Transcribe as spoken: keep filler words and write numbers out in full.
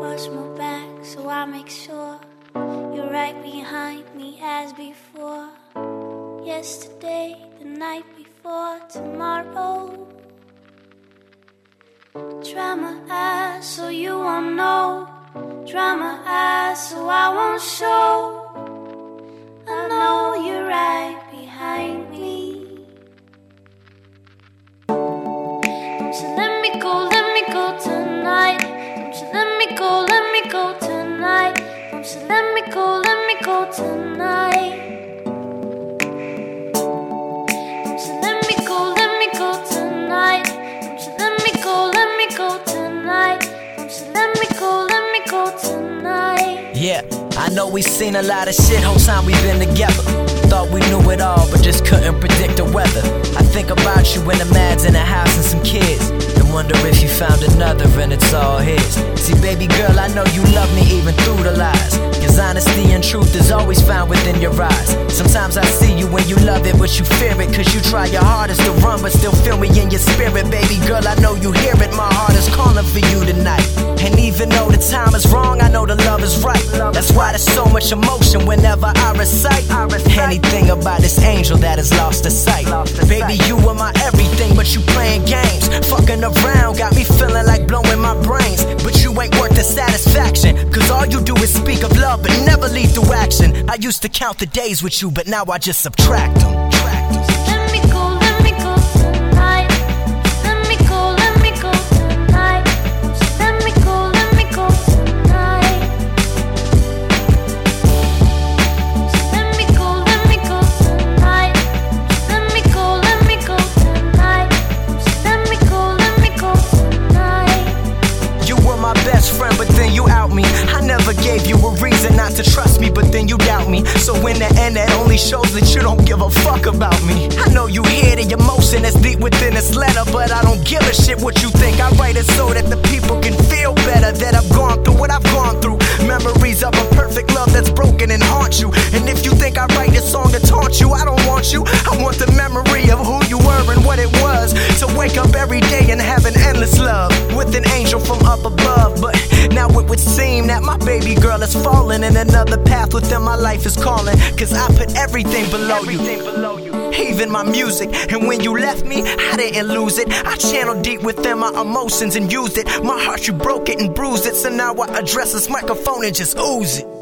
watch my back so I make sure you're right behind me as before. Yesterday, the night before tomorrow. Dry my eyes so you won't know. Dry my eyes so I won't show. I know you're right behind me. Don't you let me go, let me go tonight. Don't you let me go, let me go tonight. Don't you let me go, let me go tonight. Don't you let me go, let me go tonight. Don't you let me go, let me go tonight. Don't you let me go, let me go tonight. Yeah, I know we seen a lot of shit whole time we been together. Thought we knew it all, but just couldn't predict the weather. I think about you when the mad's in the house and some kids, and wonder if you found another and it's all his. See, baby girl, I know you love me even through the lies, cause honesty and truth is always found within your eyes. Sometimes I see you when you love it, but you fear it, cause you try your hardest to run, but still feel me in your spirit. Baby girl, I know you hear it, my heart is calling for you tonight. And even though the time is wrong, I know the love is right. That's why there's so much emotion whenever I recite anything about this angel that has lost the sight. Baby, you were my everything, but you playing games, fucking around, got me feeling like blowing my brains. But you ain't worth the satisfaction, cause all you do is speak of love but never lead through action. I used to count the days with you, but now I just subtract them. Let me go, let me go tonight. Let me go, let me go tonight. Let me go, let me go tonight. Let me go, let me go tonight. Let me go, let me go tonight. Let me go, let me go tonight. You were my best friend, but then you out me. I never gave you a reason not to trust me, but then you doubt me. So in the end, that only shows that you don't give a fuck about me. I know you hear the emotion that's deep within this letter, but I don't give a shit what you think. I write it so that the people can feel better, that I've gone through what I've gone through. Memories of a perfect love that's broken and haunt you. And if you think I write this song to taunt you, I don't want you. I want the memory of who you were and what it was to wake up every day and have an endless love with an angel from up above. But now it would seem that my baby girl is falling, and another path within my life is calling, cause I put everything below you, even my music. And when you left me, I didn't lose it. I channeled deep within my emotions and used it. My heart, you broke it and bruised it, so now I address this microphone and just ooze it.